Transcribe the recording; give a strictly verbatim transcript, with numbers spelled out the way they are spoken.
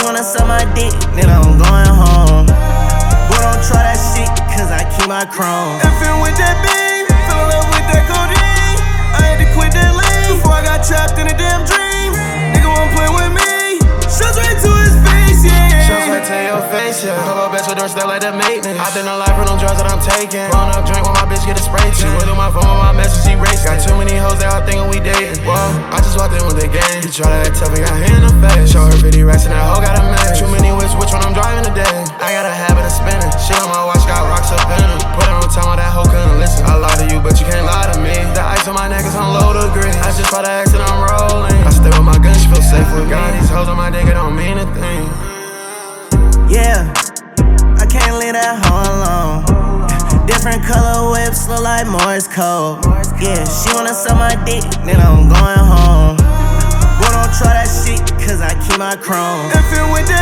wanna suck my dick, then I'm going home. Boy, don't try that shit, cause I keep my chrome. Effing with that beam, fell in love with that codeine. I had to quit that lane before I got trapped in a damn dream. Nigga won't play with me, shots right to his face, yeah. Shots right to your face, yeah. Couple bitch with doors that like the maintenance. I did not like for them drugs that I'm taking. Roll up drink when my bitch get a spray tan. She went through my phone with my message, she racing. Got too many hoes that I thinkin' we dating. Whoa, I just walked in with the game. You try to act tough and got hit in the face. Show her fifty racks and that hoe got a match. Too many whips, which one I'm driving today? I got a habit of spinning. Shit on my watch got rocks up in them. Put it on time while that hoe couldn't listen. I lie to you, but you can't lie to me. The ice on my neck is on low degree. I just bought the X and I'm rolling. I stay with my gun, she feel safe with me. Got these hoes on my dick, it don't mean a thing. Yeah, I can't leave that hoe alone. Different color whips look like Morse code. Yeah, she wanna suck my dick, then I'm going home. Boy, don't try that shit, cause I keep my chrome. Effing with that